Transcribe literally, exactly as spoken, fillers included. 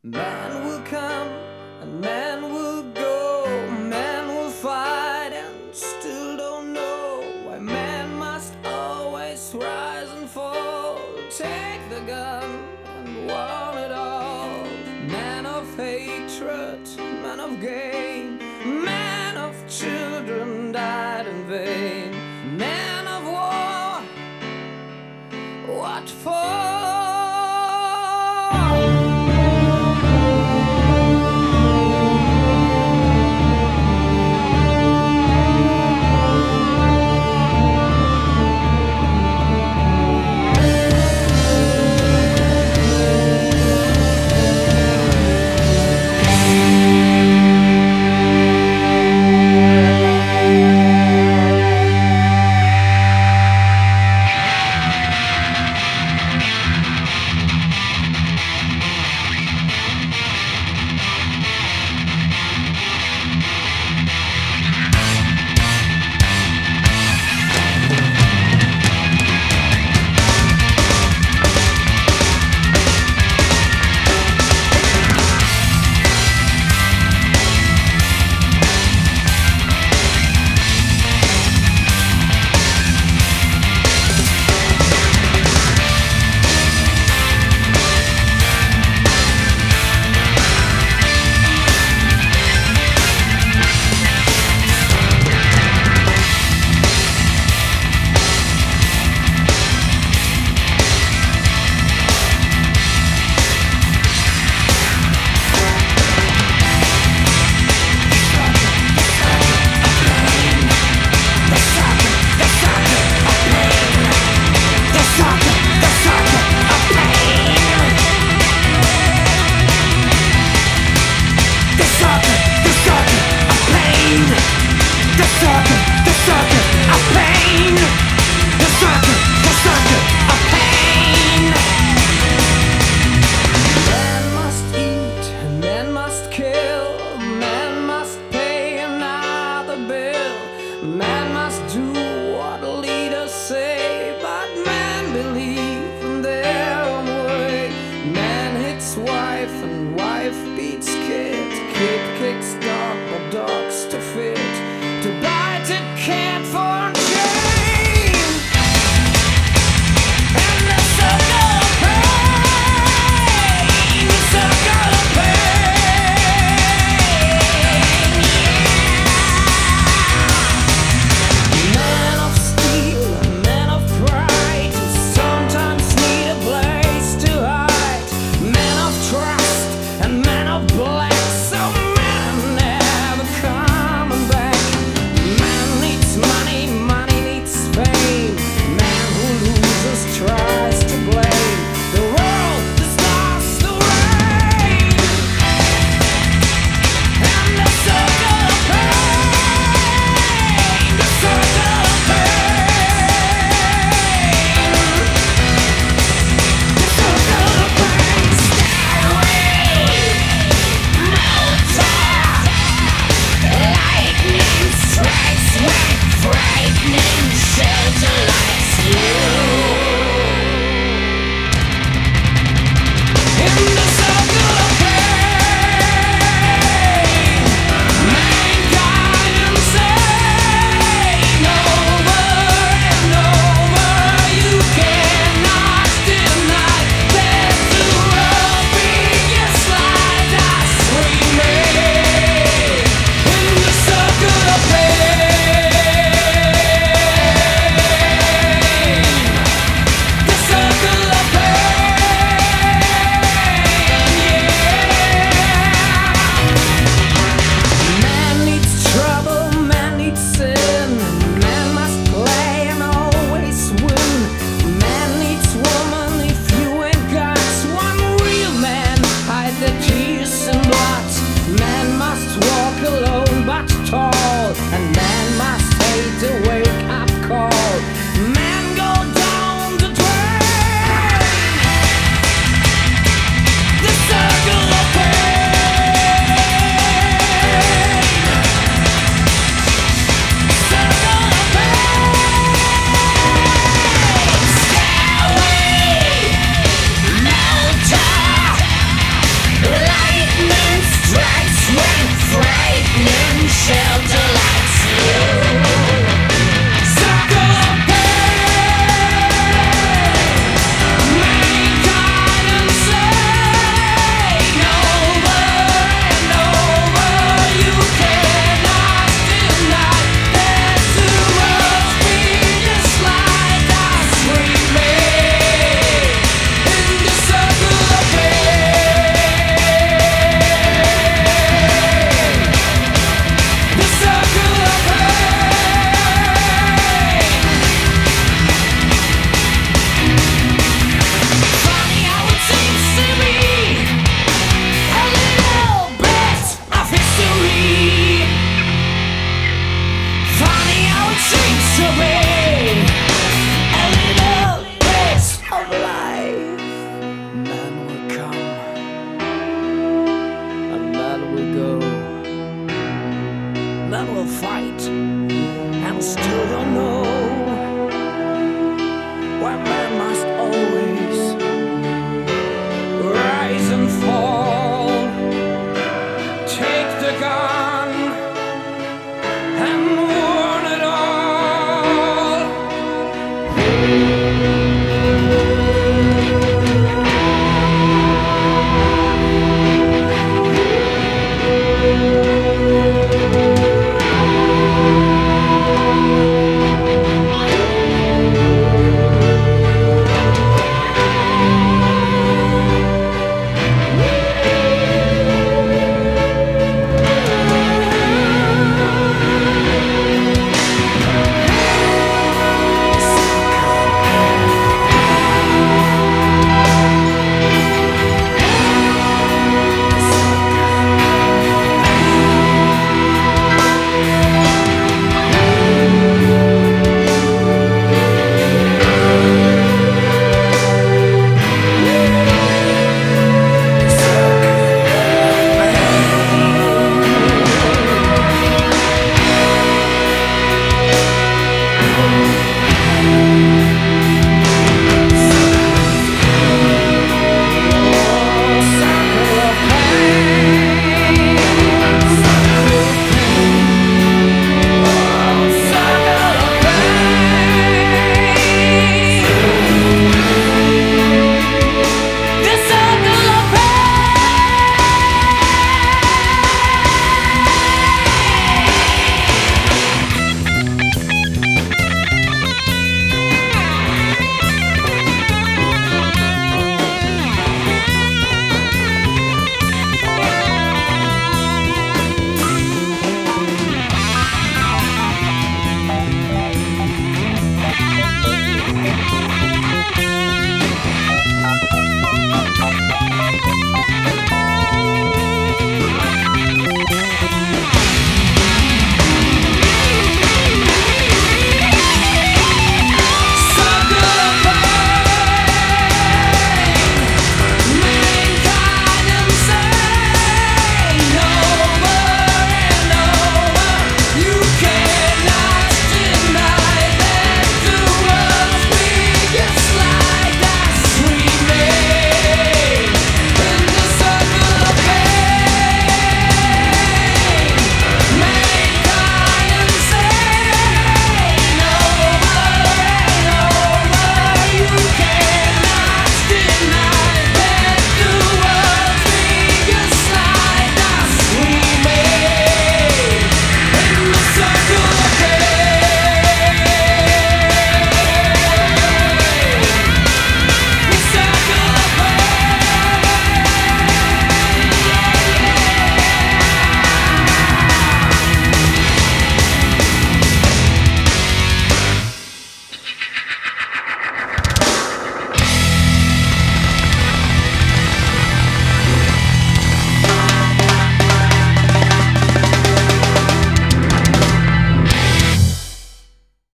Man will come and man will go, man will fight and still don't know why man must always rise and fall. Take the gun and want it all. Man of hatred, man of gain, man of children died in vain. Man of war, what for? Man must do what leaders say, but man believe in their own way. Man hits wife and wife beats kid. Kid kicks dog, but dogs to fit. To bite a cat for a chain. And the circle of pain, the circle of pain. Man of steel, man of pride, who sometimes need a place to hide. Man of trust and man of black, so man never comes. strikes when frightening shelter lights